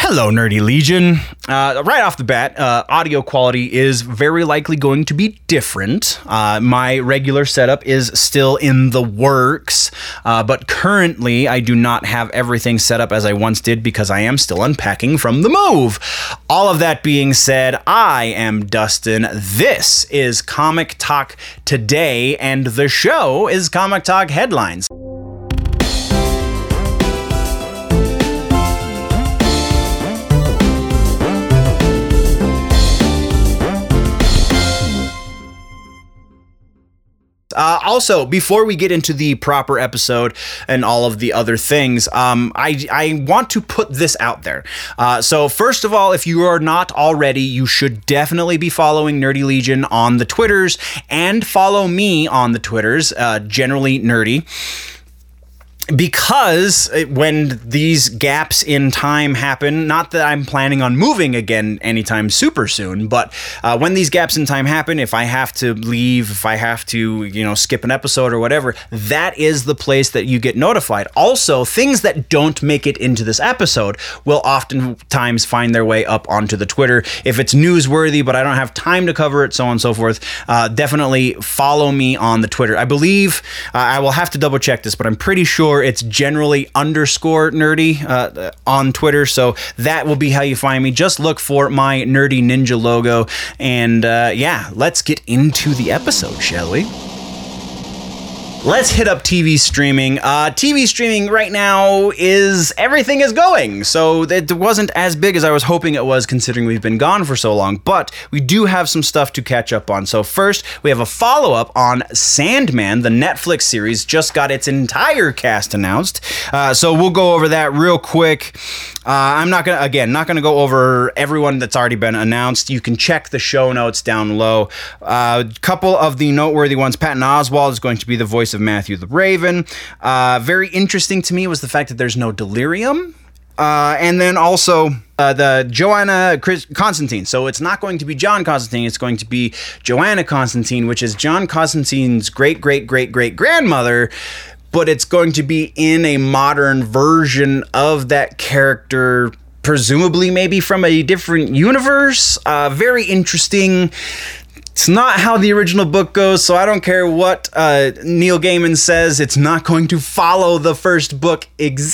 Hello, Nerdy Legion. Right off the bat, audio quality is very likely going to be different. My regular setup is still in the works, but currently I do not have everything set up as I once did because I am still unpacking from the move. All of that being said, I am Dustin. This is Comic Talk Today, and the show is Comic Talk Headlines. Also, before we get into the proper episode and all of the other things, I want to put this out there. So first of all, if you are not already, you should definitely be following Nerdy Legion on the Twitters and follow me on the Twitters, generally nerdy. Because when these gaps in time happen, not that I'm planning on moving again anytime super soon, but when these gaps in time happen, if I have to leave, if I have to, skip an episode or whatever, that is the place that you get notified. Also, things that don't make it into this episode will oftentimes find their way up onto the Twitter. If it's newsworthy, but I don't have time to cover it, so on and so forth, definitely follow me on the Twitter. I believe, I will have to double check this, but I'm pretty sure it's generally _nerdy on Twitter, so that will be how you find me. Just look for my Nerdy Ninja logo, and let's get into the episode, shall we? Let's hit up TV streaming. TV streaming right now everything is going. So it wasn't as big as I was hoping it was, considering we've been gone for so long, but we do have some stuff to catch up on. So first, we have a follow-up on Sandman. The Netflix series just got its entire cast announced. So we'll go over that real quick. I'm not gonna go over everyone that's already been announced. You can check the show notes down low. A couple of the noteworthy ones. Patton Oswalt is going to be the voice of Matthew the Raven. Very interesting to me was the fact that there's no Delirium. And then also the Joanna Constantine. So it's not going to be John Constantine, it's going to be Joanna Constantine, which is John Constantine's great-great-great-great-grandmother, but it's going to be in a modern version of that character, presumably maybe from a different universe. Very interesting. It's not how the original book goes, so I don't care what Neil Gaiman says. It's not going to follow the first book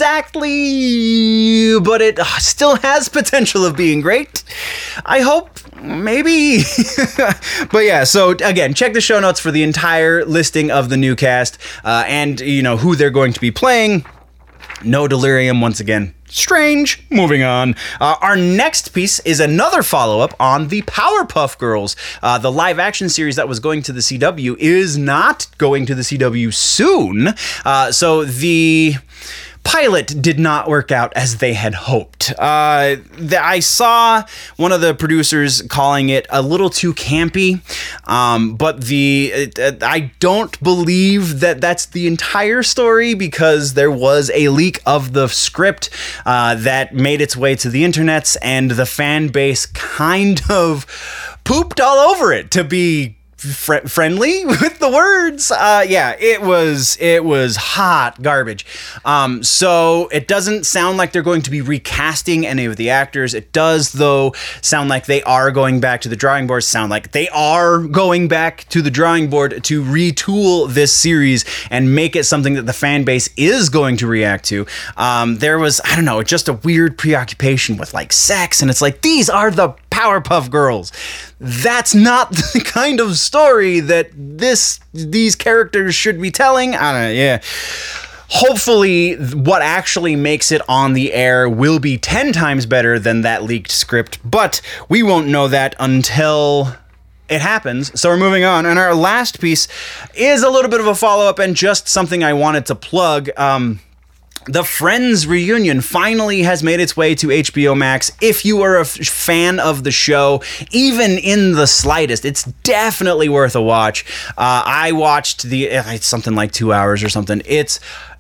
exactly, but it still has potential of being great. I hope, maybe. But yeah, so again, check the show notes for the entire listing of the new cast and who they're going to be playing. No Delirium once again. Strange. Moving on. Our next piece is another follow-up on the Powerpuff Girls. The live-action series that was going to the CW is not going to the CW soon. So the pilot did not work out as they had hoped. I saw one of the producers calling it a little too campy, but I don't believe that that's the entire story, because there was a leak of the script that made its way to the internets, and the fan base kind of pooped all over it, to be friendly with the words. It was hot garbage. So it doesn't sound like they're going to be recasting any of the actors. It does, though, sound like they are going back to the drawing board. Sound like they are going back to the drawing board to retool this series and make it something that the fan base is going to react to. There was, just a weird preoccupation with sex, and it's like, these are the Powerpuff Girls. That's not the kind of story that these characters should be telling. I don't know, yeah. Hopefully, what actually makes it on the air will be 10 times better than that leaked script, but we won't know that until it happens. So we're moving on. And our last piece is a little bit of a follow-up and just something I wanted to plug. The Friends reunion finally has made its way to HBO Max. If you are a fan of the show, even in the slightest, it's definitely worth a watch. I watched it's something like 2 hours or something. It's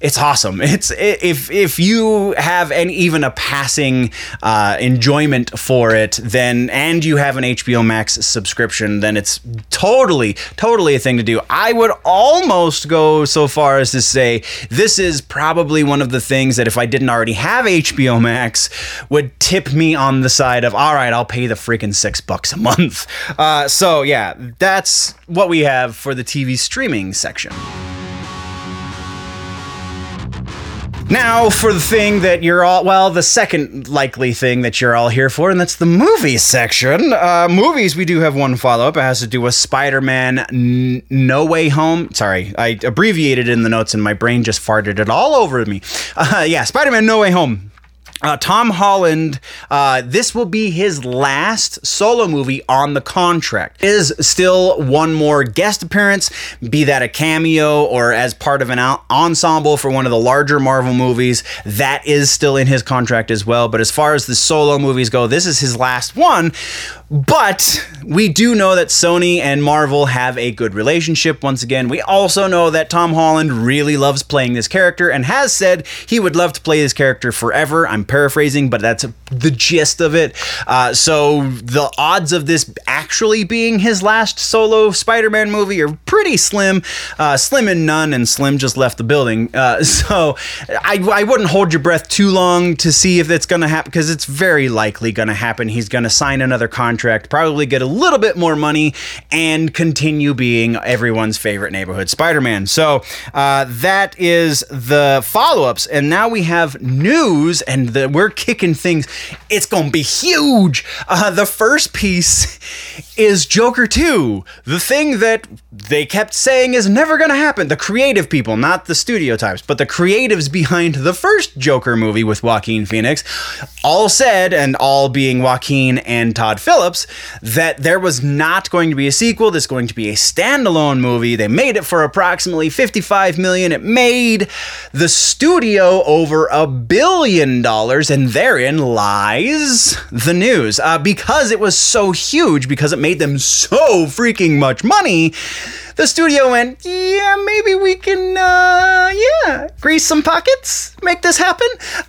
It's awesome. It's if you have even a passing enjoyment for it, then and you have an HBO Max subscription, then it's totally a thing to do. I would almost go so far as to say this is probably one of the things that if I didn't already have HBO Max would tip me on the side of, all right, I'll pay the freaking $6 a month. So yeah, that's what we have for the TV streaming section. Now for the thing that you're all, well, the second likely thing that you're all here for, and that's the movie section. Movies, we do have one follow-up. It has to do with Spider-Man No Way Home. Sorry, I abbreviated in the notes and my brain just farted it all over me. Yeah, Spider-Man No Way Home. Tom Holland, this will be his last solo movie on the contract. Is still one more guest appearance, be that a cameo or as part of an ensemble for one of the larger Marvel movies. That is still in his contract as well. But as far as the solo movies go, this is his last one. But we do know that Sony and Marvel have a good relationship. Once again, we also know that Tom Holland really loves playing this character and has said he would love to play this character forever. I'm paraphrasing, but that's the gist of it. So the odds of this actually being his last solo Spider-Man movie are pretty slim. Slim and none, and Slim just left the building. So I wouldn't hold your breath too long to see if it's going to happen, because it's very likely going to happen. He's going to sign another contract, probably get a little bit more money, and continue being everyone's favorite neighborhood Spider-Man. So that is the follow-ups, and now we have news, and we're kicking things. It's gonna be huge. The first piece is Joker 2, the thing that they kept saying is never gonna happen. The creative people, not the studio types, but the creatives behind the first Joker movie with Joaquin Phoenix, all said, and all being Joaquin and Todd Phillips, that there was not going to be a sequel. This is going to be a standalone movie. They made it for approximately $55 million. It made the studio over $1 billion, and therein lies the news. Because it was so huge, because it made them so freaking much money, the studio went, yeah, maybe we can, grease some pockets, make this happen.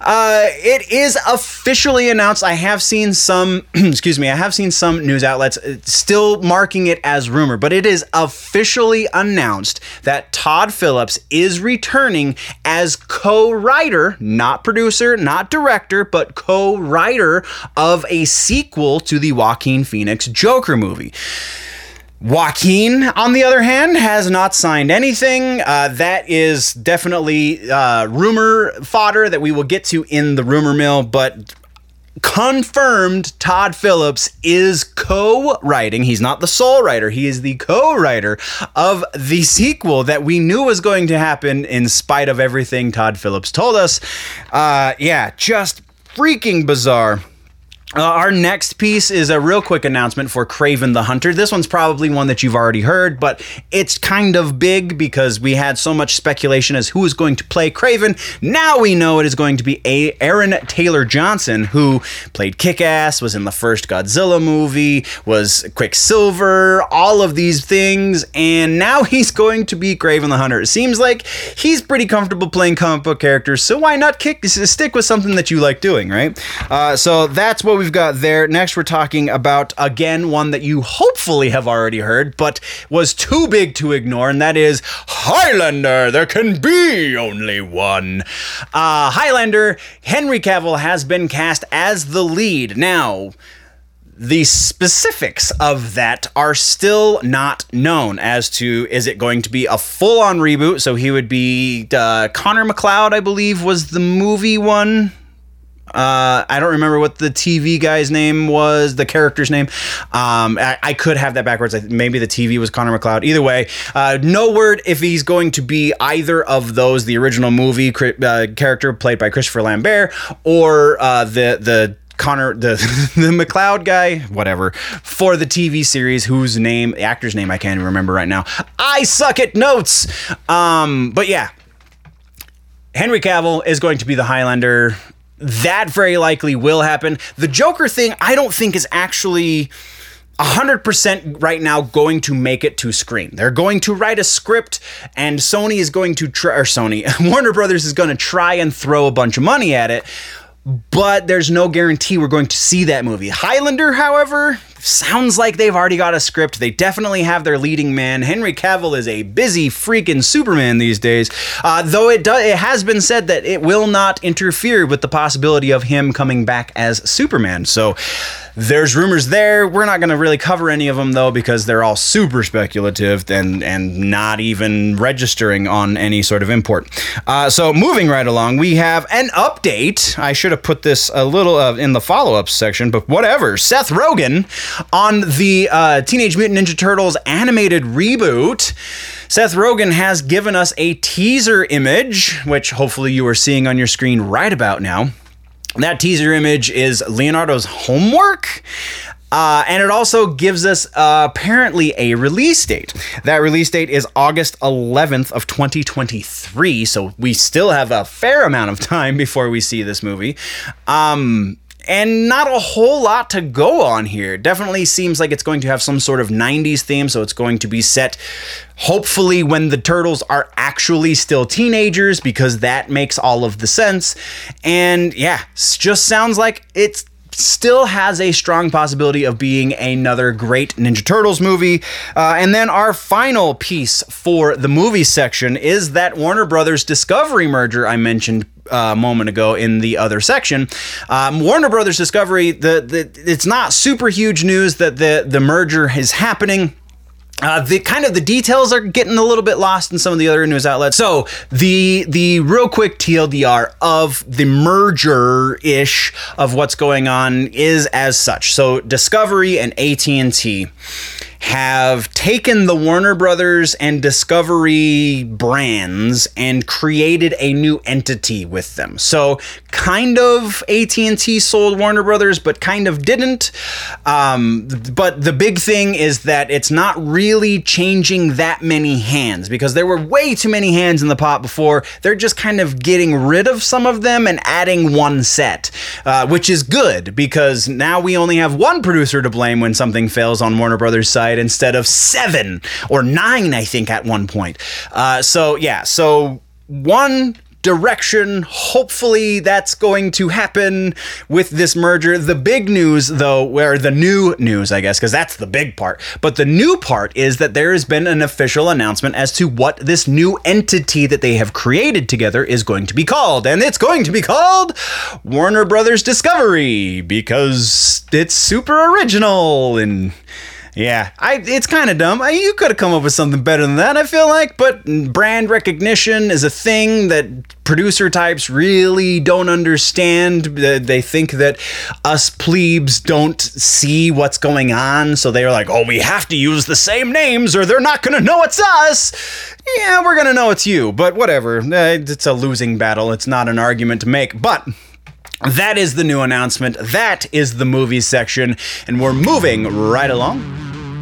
It is officially announced. I have seen some, I have seen some news outlets still marking it as rumor, but it is officially announced that Todd Phillips is returning as co-writer, not producer, not director, but co-writer of a sequel to the Joaquin Phoenix Joker movie. Joaquin, on the other hand, has not signed anything. That is definitely rumor fodder that we will get to in the rumor mill, but confirmed Todd Phillips is co-writing. He's not the sole writer. He is the co-writer of the sequel that we knew was going to happen in spite of everything Todd Phillips told us. Just freaking bizarre. Our next piece is a real quick announcement for Kraven the Hunter. This one's probably one that you've already heard, but it's kind of big because we had so much speculation as who is going to play Kraven. Now we know it is going to be Aaron Taylor Johnson, who played Kick-Ass, was in the first Godzilla movie, was Quicksilver, all of these things, and now he's going to be Kraven the Hunter. It seems like he's pretty comfortable playing comic book characters, so why not stick with something that you like doing, right? So that's what we've got there. Next, we're talking about, again, one that you hopefully have already heard, but was too big to ignore, and that is Highlander. There can be only one. Highlander, Henry Cavill has been cast as the lead. Now, the specifics of that are still not known as to, is it going to be a full-on reboot? So he would be Connor McLeod, I believe, was the movie one. I don't remember what the TV guy's name was, the character's name. I could have that backwards. Maybe the TV was Connor McLeod. Either way, no word if he's going to be either of those, the original movie character played by Christopher Lambert, or the Connor, the McLeod guy, whatever, for the TV series, whose name, the actor's name I can't even remember right now. I suck at notes. But yeah, Henry Cavill is going to be the Highlander. That very likely will happen. The Joker thing, I don't think is actually 100% right now going to make it to screen. They're going to write a script, and Sony is going to Warner Brothers is going to try and throw a bunch of money at it, but there's no guarantee we're going to see that movie. Highlander, however, sounds like they've already got a script. They definitely have their leading man. Henry Cavill is a busy freaking Superman these days, though it has been said that it will not interfere with the possibility of him coming back as Superman. So there's rumors there. We're not going to really cover any of them, though, because they're all super speculative and not even registering on any sort of import. So moving right along, we have an update. I should have put this a little in the follow-up section, but whatever. Seth Rogen on the Teenage Mutant Ninja Turtles animated reboot. Seth Rogen has given us a teaser image, which hopefully you are seeing on your screen right about now. That teaser image is Leonardo's homework. And it also gives us apparently a release date. That release date is August 11th of 2023. So we still have a fair amount of time before we see this movie. And not a whole lot to go on here. Definitely seems like it's going to have some sort of 90s theme, so it's going to be set hopefully when the Turtles are actually still teenagers, because that makes all of the sense. And yeah, just sounds like it's still has a strong possibility of being another great Ninja Turtles movie. And then our final piece for the movie section is that Warner Brothers Discovery merger I mentioned a moment ago in the other section. Warner Brothers Discovery, it's not super huge news that the merger is happening. The details are getting a little bit lost in some of the other news outlets. So the real quick TLDR of the merger-ish of what's going on is as such. So Discovery and AT&T have taken the Warner Brothers and Discovery brands and created a new entity with them. So kind of AT&T sold Warner Brothers, but kind of didn't. But the big thing is that it's not really changing that many hands, because there were way too many hands in the pot before. They're just kind of getting rid of some of them and adding one set, which is good, because now we only have one producer to blame when something fails on Warner Brothers' side, instead of 7 or 9, I think, at one point. So one direction, hopefully that's going to happen with this merger. The big news, though, or the new news, I guess, because that's the big part, but the new part is that there has been an official announcement as to what this new entity that they have created together is going to be called, and it's going to be called Warner Brothers Discovery, because it's super original. And yeah, it's kind of dumb. You could have come up with something better than that, I feel like, but brand recognition is a thing that producer types really don't understand. They think that us plebes don't see what's going on, so they're like, oh, we have to use the same names or they're not going to know it's us. Yeah, we're going to know it's you, but whatever. It's a losing battle. It's not an argument to make, but that is the new announcement. That is the movie section, and we're moving right along.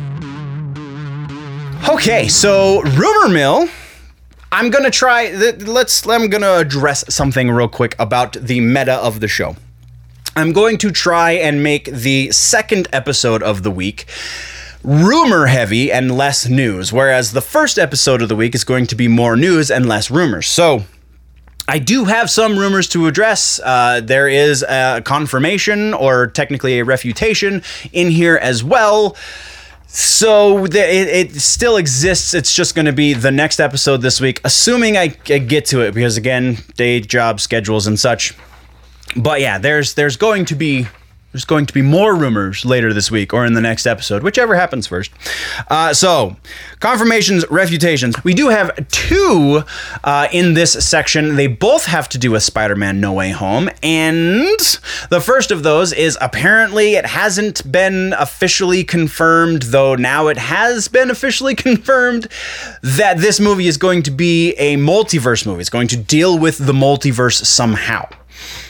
Okay, so rumor mill. I'm gonna address something real quick about the meta of the show. I'm going to try and make the second episode of the week rumor heavy and less news, whereas the first episode of the week is going to be more news and less rumors. So I do have some rumors to address. There is a confirmation, or technically a refutation, in here as well. So it still exists. It's just going to be the next episode this week, assuming I get to it, because again, day job schedules and such. But yeah, there's going to be more rumors later this week or in the next episode, whichever happens first. So, confirmations, refutations. We do have 2 in this section. They both have to do with Spider-Man No Way Home. And the first of those is apparently it hasn't been officially confirmed, though now it has been officially confirmed, that this movie is going to be a multiverse movie. It's going to deal with the multiverse somehow.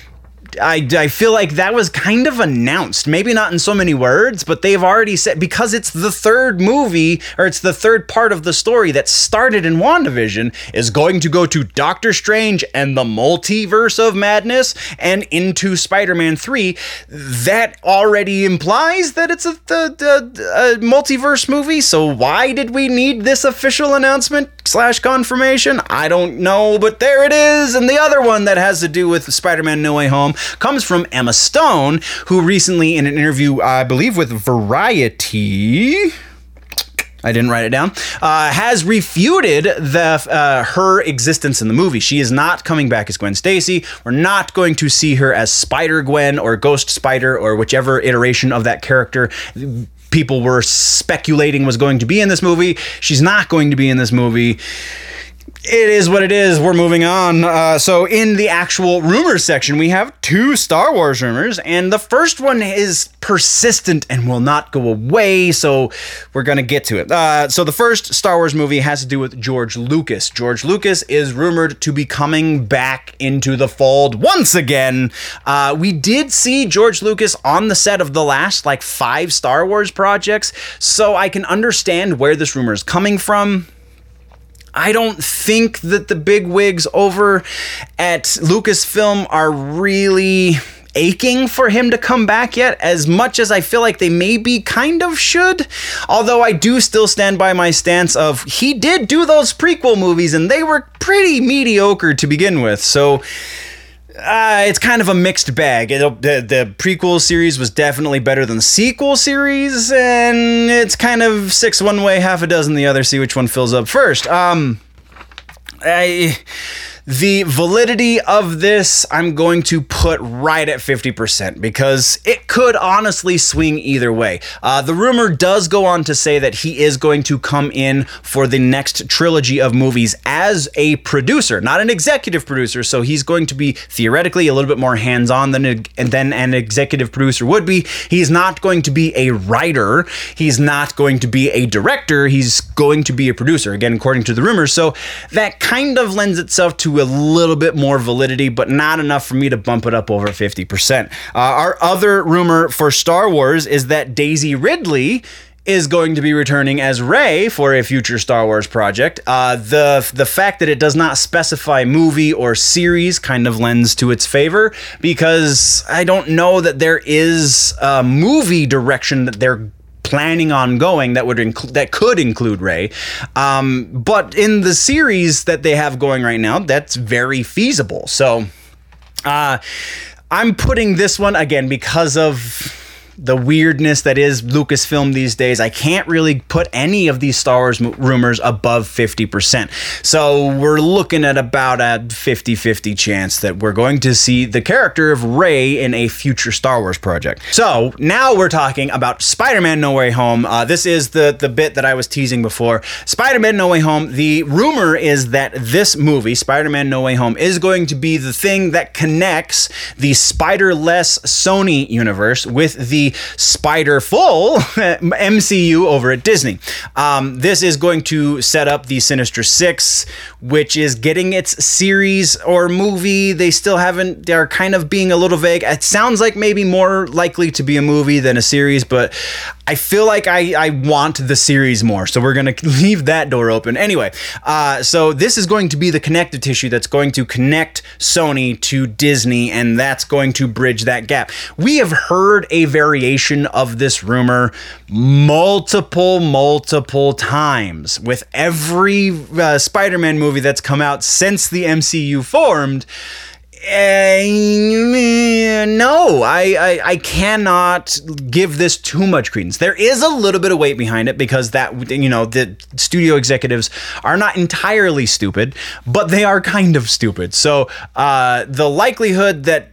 I feel like that was kind of announced, maybe not in so many words, but they've already said, because it's the third movie, or it's the third part of the story that started in WandaVision, is going to go to Doctor Strange and the Multiverse of Madness and into Spider-Man 3. That already implies that it's a multiverse movie, so why did we need this official announcement / confirmation? I don't know, but there it is. And the other one that has to do with Spider-Man No Way Home comes from Emma Stone, who recently, in an interview, I believe with Variety, I didn't write it down, has refuted her existence in the movie. She is not coming back as Gwen Stacy. We're not going to see her as Spider-Gwen or Ghost Spider or whichever iteration of that character people were speculating was going to be in this movie. She's not going to be in this movie. It is what it is. We're moving on. So in the actual rumors section, we have 2 Star Wars rumors, and the first one is persistent and will not go away, so we're going to get to it. So the first Star Wars movie has to do with George Lucas. George Lucas is rumored to be coming back into the fold once again. We did see George Lucas on the set of the last, 5 Star Wars projects, so I can understand where this rumor is coming from. I don't think that the big wigs over at Lucasfilm are really aching for him to come back yet, as much as I feel like they maybe kind of should. Although I do still stand by my stance of he did do those prequel movies and they were pretty mediocre to begin with. So it's kind of a mixed bag. The prequel series was definitely better than the sequel series, and it's kind of 6 one way, half a dozen the other. See which one fills up first. The validity of this, I'm going to put right at 50% because it could honestly swing either way. The rumor does go on to say that he is going to come in for the next trilogy of movies as a producer, not an executive producer. So he's going to be theoretically a little bit more hands-on than an executive producer would be. He's not going to be a writer. He's not going to be a director. He's going to be a producer, again, according to the rumors. So that kind of lends itself to a little bit more validity, but not enough for me to bump it up over 50%. Our other rumor for Star Wars is that Daisy Ridley is going to be returning as Rey for a future Star Wars project. The fact that it does not specify movie or series kind of lends to its favor, because I don't know that there is a movie direction that they're planning on going that could include Rey, but in the series that they have going right now, that's very feasible. So I'm putting this one again because of the weirdness that is Lucasfilm these days. I can't really put any of these Star Wars rumors above 50%. So we're looking at about a 50-50 chance that we're going to see the character of Rey in a future Star Wars project. So now we're talking about Spider-Man No Way Home. This is the bit that I was teasing before. Spider-Man No Way Home, the rumor is that this movie, Spider-Man No Way Home, is going to be the thing that connects the Spider-less Sony universe with the Spider-full MCU over at Disney. This is going to set up the Sinister Six, which is getting its series or movie. They're kind of being a little vague. It sounds like maybe more likely to be a movie than a series, but I feel like I want the series more, so we're going to leave that door open. Anyway, so this is going to be the connective tissue that's going to connect Sony to Disney, and that's going to bridge that gap. We have heard a variation of this rumor multiple times with every Spider-Man movie that's come out since the MCU formed. No, I cannot give this too much credence. There is a little bit of weight behind it because the studio executives are not entirely stupid, but they are kind of stupid. So the likelihood that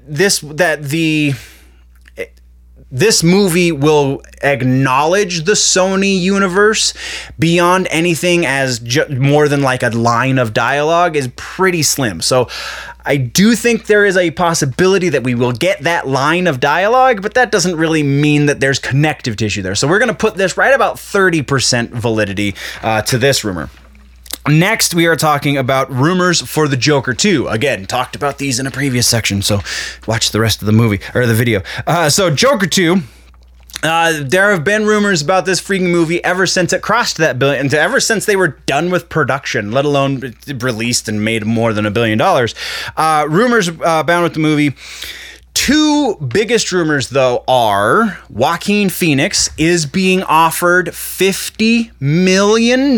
this movie will acknowledge the Sony universe beyond anything as more than like a line of dialogue is pretty slim. So I do think there is a possibility that we will get that line of dialogue, but that doesn't really mean that there's connective tissue there. So we're going to put this right about 30% validity to this rumor. Next, we are talking about rumors for the Joker 2. Again, talked about these in a previous section, so watch the rest of the movie, or the video. So Joker 2, there have been rumors about this freaking movie ever since it crossed that billion, and ever since they were done with production, let alone released and made more than $1 billion. Rumors bound with the movie. Two biggest rumors, though, are Joaquin Phoenix is being offered $50 million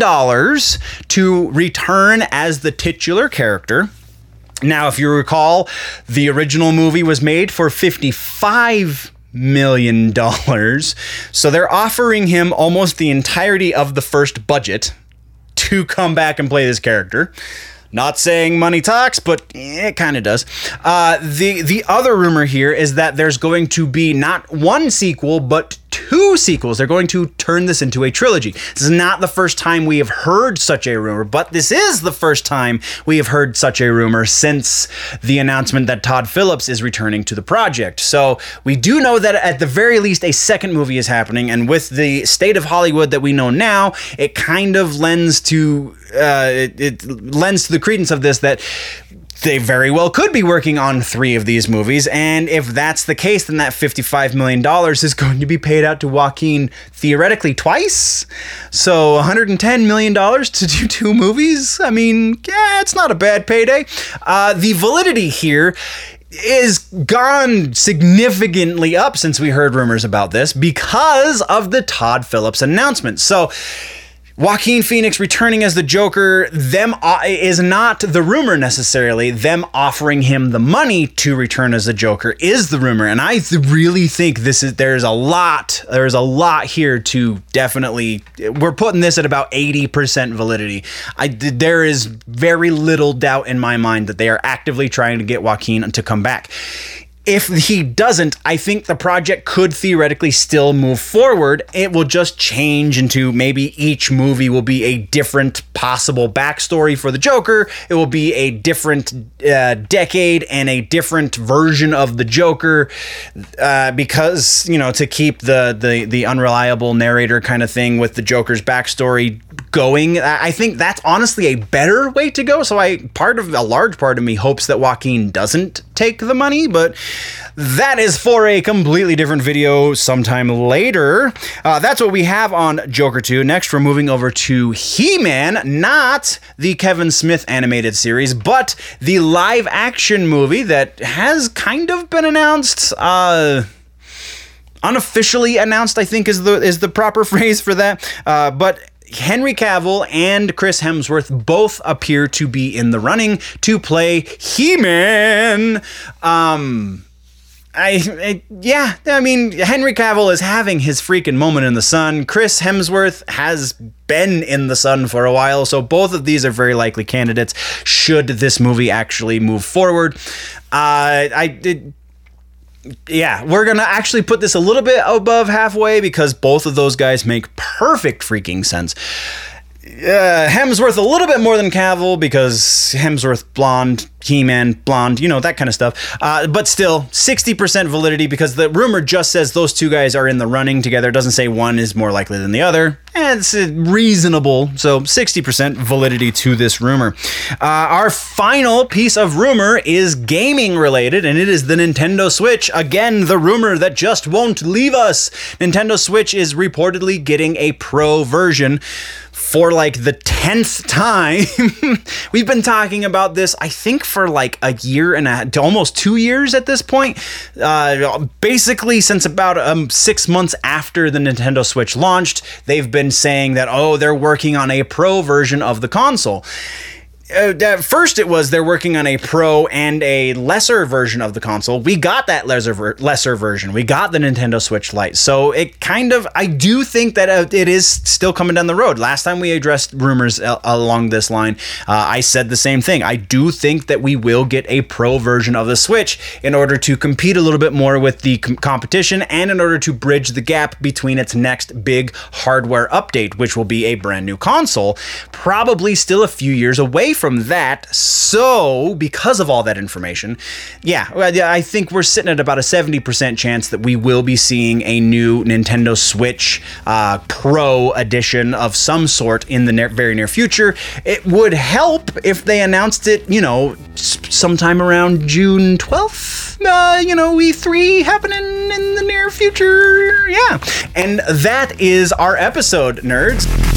to return as the titular character. Now, if you recall, the original movie was made for $55 million. So they're offering him almost the entirety of the first budget to come back and play this character. Not saying money talks, but it kind of does. The other rumor here is that there's going to be not one sequel, but two sequels. They're going to turn this into a trilogy. This is not the first time we have heard such a rumor, but this is the first time we have heard such a rumor since the announcement that Todd Phillips is returning to the project. So we do know that at the very least a second movie is happening, and with the state of Hollywood that we know now, it kind of lends to it lends to the credence of this that they very well could be working on 3 of these movies, and if that's the case, then that $55 million is going to be paid out to Joaquin theoretically twice. So $110 million to do 2 movies? I mean, yeah, it's not a bad payday. The validity here is gone significantly up since we heard rumors about this because of the Todd Phillips announcement. So Joaquin Phoenix returning as the Joker, is not the rumor necessarily. Them offering him the money to return as the Joker is the rumor, and I really think there's a lot here to definitely. We're putting this at about 80% validity. There is very little doubt in my mind that they are actively trying to get Joaquin to come back. If he doesn't, I think the project could theoretically still move forward. It will just change into maybe each movie will be a different possible backstory for the Joker. It will be a different decade and a different version of the Joker because, to keep the unreliable narrator kind of thing with the Joker's backstory going. I think that's honestly a better way to go. So a large part of me hopes that Joaquin doesn't take the money, but that is for a completely different video sometime later. That's what we have on Joker 2. Next, we're moving over to He-Man, not the Kevin Smith animated series, but the live action movie that has kind of been announced, unofficially announced, I think is the proper phrase for that. But Henry Cavill and Chris Hemsworth both appear to be in the running to play He-Man. Henry Cavill is having his freaking moment in the sun. Chris Hemsworth has been in the sun for a while, so both of these are very likely candidates should this movie actually move forward. We're going to actually put this a little bit above halfway because both of those guys make perfect freaking sense. Hemsworth a little bit more than Cavill because Hemsworth blonde, He-Man blonde, that kind of stuff. But still, 60% validity because the rumor just says those two guys are in the running together. It doesn't say one is more likely than the other. And it's reasonable. So 60% validity to this rumor. Our final piece of rumor is gaming related, and it is the Nintendo Switch. Again, the rumor that just won't leave us. Nintendo Switch is reportedly getting a pro version for like the 10th time. We've been talking about this, I think, for like a year and almost 2 years at this point. Basically, since about 6 months after the Nintendo Switch launched, they've been saying that, they're working on a pro version of the console. At first it was they're working on a pro and a lesser version of the console. We got that lesser version. We got the Nintendo Switch Lite. So it I do think that it is still coming down the road. Last time we addressed rumors along this line, I said the same thing. I do think that we will get a pro version of the Switch in order to compete a little bit more with the competition and in order to bridge the gap between its next big hardware update, which will be a brand new console, probably still a few years away from that. So, because of all that information, I think we're sitting at about a 70% chance that we will be seeing a new Nintendo Switch Pro edition of some sort in the very near future. It would help if they announced it, sometime around June 12th. E3 happening in the near future. Yeah. And that is our episode, nerds.